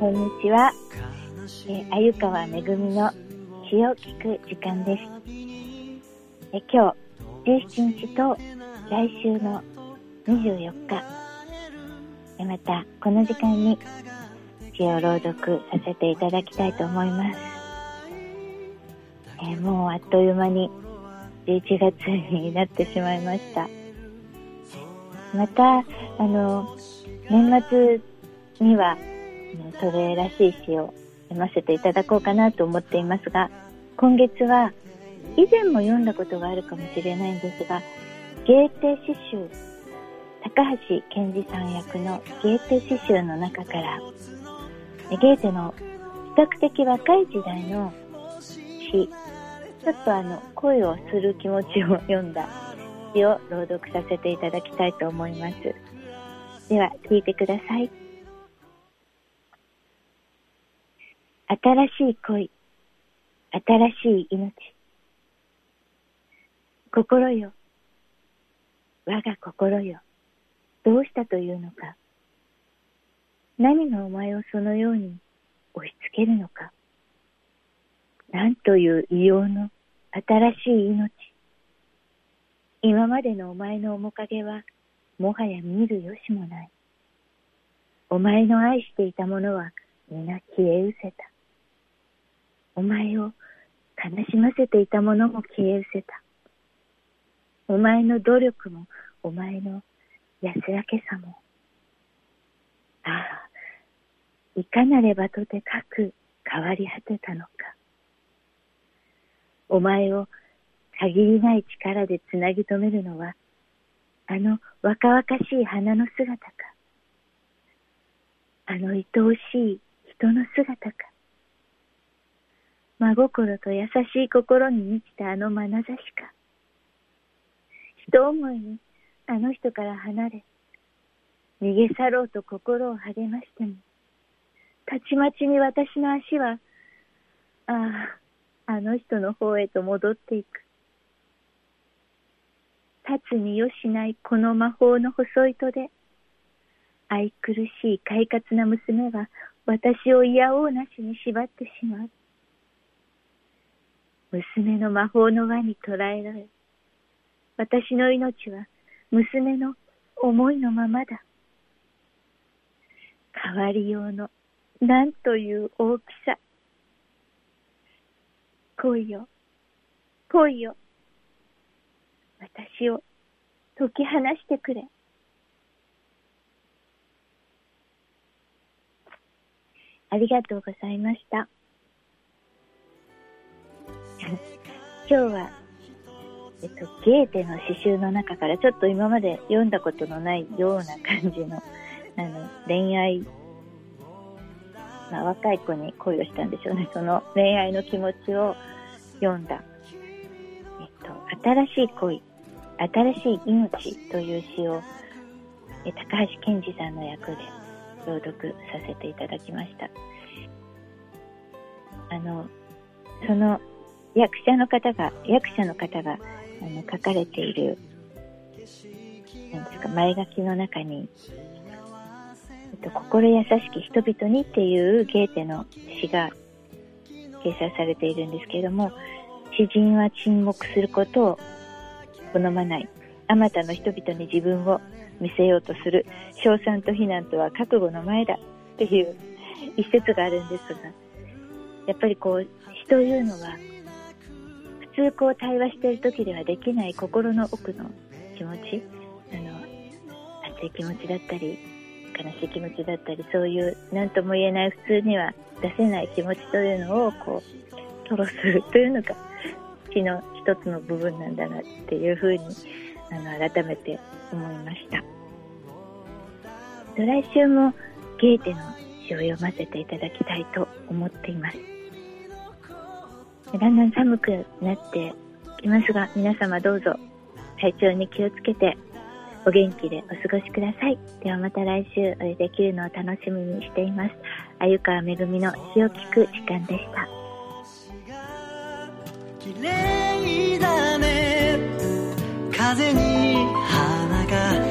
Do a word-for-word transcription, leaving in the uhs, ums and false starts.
こんにちは。えー、鮎川めぐみの詩を聞く時間です。え今日じゅうしちにちと来週のにじゅうよっか、えまたこの時間に詩を朗読させていただきたいと思います。えー、もうあっという間にじゅういちがつになってしまいました。またあの年末にはそれらしい詩を読ませていただこうかなと思っていますが、今月は以前も読んだことがあるかもしれないんですが、ゲーテ詩集、高橋健二さん役のゲーテ詩集の中から、ゲーテの比較的若い時代の詩、ちょっとあの恋をする気持ちを読んだ詩を朗読させていただきたいと思います。では聞いてください。新しい恋、新しい命。心よ、我が心よ、どうしたというのか。何がお前をそのように押し付けるのか。なんという異様の新しい命。今までのお前の面影はもはや見るよしもない。お前の愛していたものは皆消え失せた。お前を悲しませていたものも消え失せた。お前の努力もお前の安らけさも、ああ、いかなればとてかく変わり果てたのか。お前を限りない力でつなぎ止めるのはあの若々しい花の姿か、あの愛おしい人の姿か、真心と優しい心に満ちたあの眼差しか。一思いにあの人から離れ、逃げ去ろうと心を励ましても、たちまちに私の足は、ああ、あの人の方へと戻っていく。立つによしないこの魔法の細糸で、愛くるしい快活な娘は私をいやおうなしに縛ってしまう。娘の魔法の輪に捕らえられ、私の命は娘の思いのままだ。変わりようのなんという大きさ。恋よ、恋よ、私を解き放してくれ。ありがとうございました。今日は、えっと、ゲーテの詩集の中からちょっと今まで読んだことのないような感じの、あの恋愛、まあ、若い子に恋をしたんでしょうね。その恋愛の気持ちを読んだ、えっと、新しい恋、新しい命という詩をえ高橋健二さんの役で朗読させていただきました。あのその役者の方が役者の方があの書かれているなんですか前書きの中に、えっと、心優しき人々にっていうゲーテの詩が掲載されているんですけれども、詩人は沈黙することを好まない。あまたの人々に自分を見せようとする。称賛と非難とは覚悟の前だっていう一節があるんですが、やっぱりこう詩というのは普通こう対話している時ではできない心の奥の気持ち、あの熱い気持ちだったり悲しい気持ちだったり、そういう何とも言えない普通には出せない気持ちというのをこう吐露するというのが詩の一つの部分なんだなっていうふうにあの改めて思いました。来週もゲーテの詩を読ませていただきたいと思っています。だんだん寒くなってきますが、皆様どうぞ体調に気をつけてお元気でお過ごしください。ではまた来週お会いできるのを楽しみにしています。鮎川めぐみの詩を聞く時間でした。 綺麗だね、風に花が